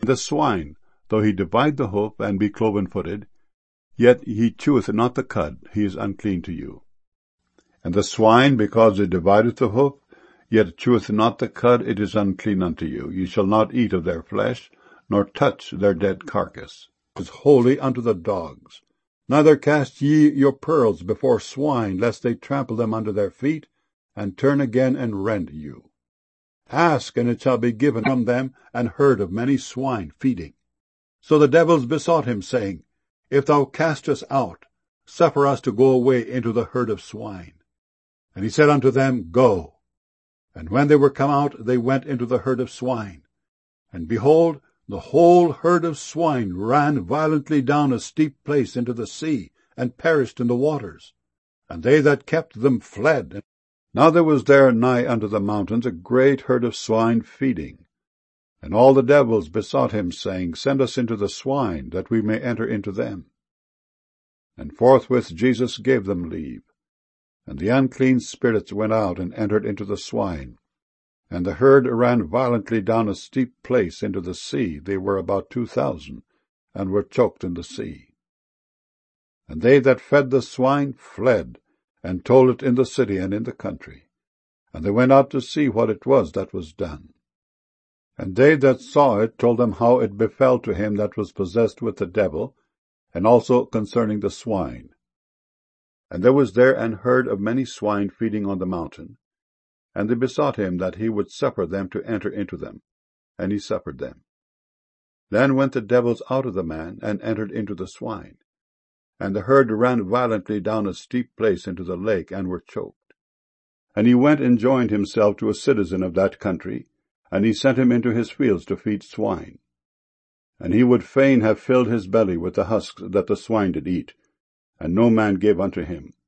the swine, though he divide the hoof, and be cloven-footed, yet he cheweth not the cud, he is unclean to you. And the swine, because it divideth the hoof, yet cheweth not the cud, it is unclean unto you. Ye shall not eat of their flesh, nor touch their dead carcass. It is holy unto the dogs. Neither cast ye your pearls before swine, lest they trample them under their feet, and turn again and rend you. Ask, and it shall be given from them an herd of many swine feeding. So the devils besought him, saying, If thou cast us out, suffer us to go away into the herd of swine. And he said unto them, Go. And when they were come out, they went into the herd of swine. And behold, the whole herd of swine ran violently down a steep place into the sea, and perished in the waters. And they that kept them fled. Now there was there nigh unto the mountains a great herd of swine feeding. And all the devils besought him, saying, Send us into the swine, that we may enter into them. And forthwith Jesus gave them leave. And the unclean spirits went out and entered into the swine. And the herd ran violently down a steep place into the sea. They were about 2,000, and were choked in the sea. And they that fed the swine fled, and told it in the city and in the country. And they went out to see what it was that was done. And they that saw it told them how it befell to him that was possessed with the devil, and also concerning the swine. And there was there an herd of many swine feeding on the mountain. And they besought him that he would suffer them to enter into them. And he suffered them. Then went the devils out of the man, and entered into the swine. And the herd ran violently down a steep place into the lake, and were choked. And he went and joined himself to a citizen of that country, and he sent him into his fields to feed swine. And he would fain have filled his belly with the husks that the swine did eat, and no man gave unto him.